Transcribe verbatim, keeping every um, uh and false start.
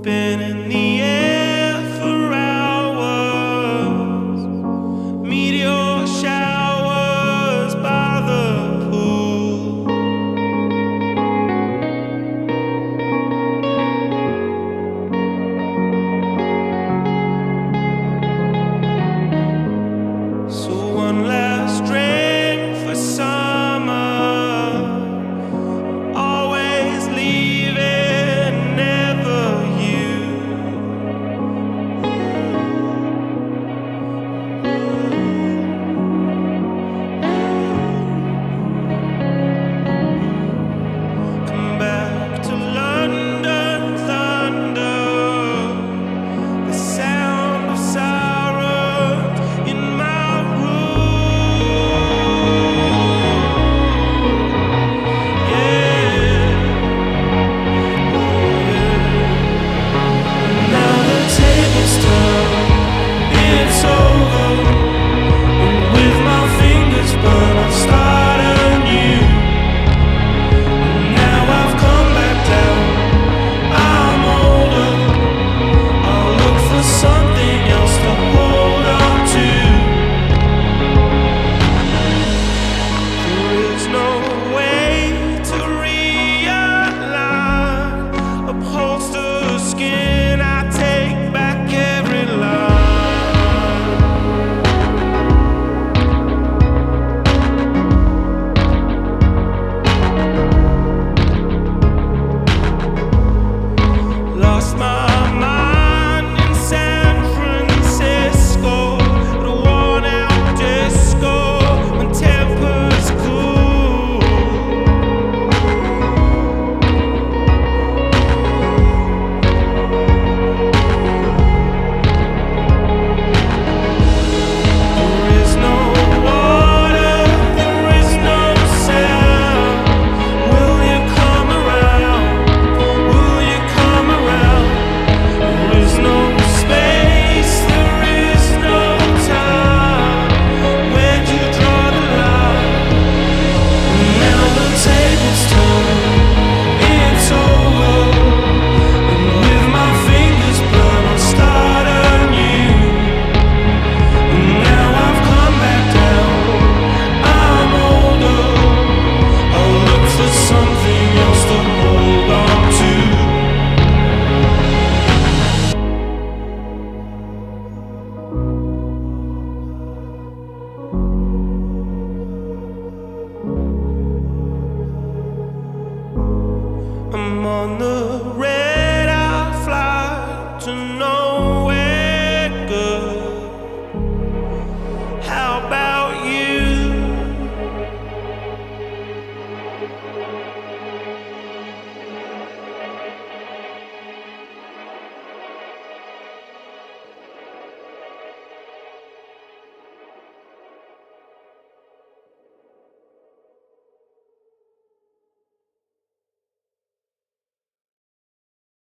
Been in the air for hours, meteor showers by the pool. So one last drink for summer, always leaving, never you. Come back to London thunder, the sound of sirens in my room. Yeah. Now the tables turn, it's over. And with my fingers burned, I'll start anew. Now I've come back down, I'm older. I'll look for something else to hold on to. There is no way to realign. Upholster skin, I take back every line. Lost my